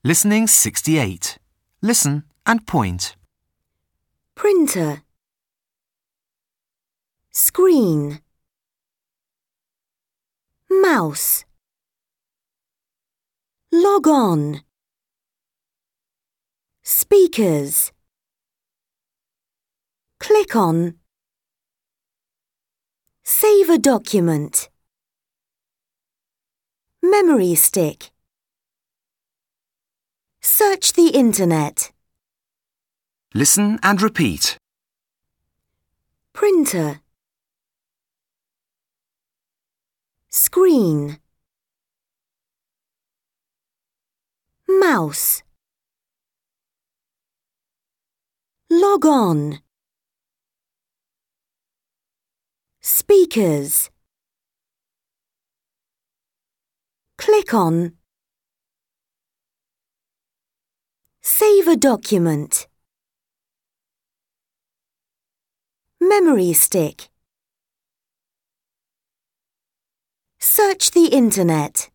Listening 68. Listen and point. Printer. Screen. Mouse. Log on. Speakers. Click on. Save a document. Memory stick. Search the internet. Listen and repeat. Printer. Screen. Mouse. Log on. Speakers. Click on. Save a document. Memory stick. Search the internet.